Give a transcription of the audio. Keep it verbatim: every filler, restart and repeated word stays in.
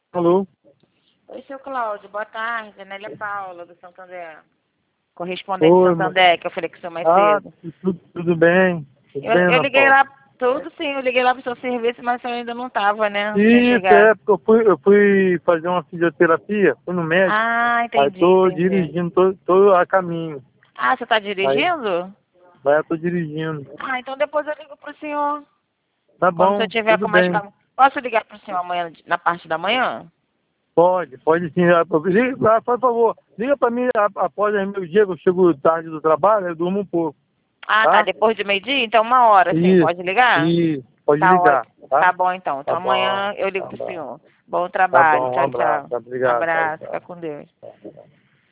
Alô? Oi, seu Cláudio, boa tarde. Nélia Paula, do Santander. Correspondente do Oi, ma- Santander, que eu falei com o senhor mais ah, cedo. tudo, tudo bem? Tudo Eu, bem, eu Ana liguei Paula? lá, tudo sim, eu liguei lá pro seu serviço, mas o senhor ainda não tava, né? Não tinha Isso, chegado. é, porque eu fui, eu fui fazer uma fisioterapia, fui no médico, Ah, aí entendi, tô entendi. dirigindo, tô, tô a caminho, Ah, você tá aí dirigindo? vai, eu tô dirigindo. Ah, então depois eu ligo pro senhor. Tá Quando o senhor bom, tiver tudo com mais bem, calma. Posso ligar pro senhor amanhã, na parte da manhã? pode, pode sim, ah, liga, ah, por favor, liga pra mim a- após aí meu dia, que eu chego tarde do trabalho, eu durmo um pouco, Ah, tá, tá? depois de meio-dia? Então uma hora, sim, Isso, pode ligar? isso, pode Tá ligar, ótimo. tá? Tá bom, então. Então Tá bom, amanhã eu ligo tá pro bom, senhor. Bom tá trabalho. bom, um Tchau, abraço, tchau. obrigado, tchau, Abraço. Fica tchau. com Deus.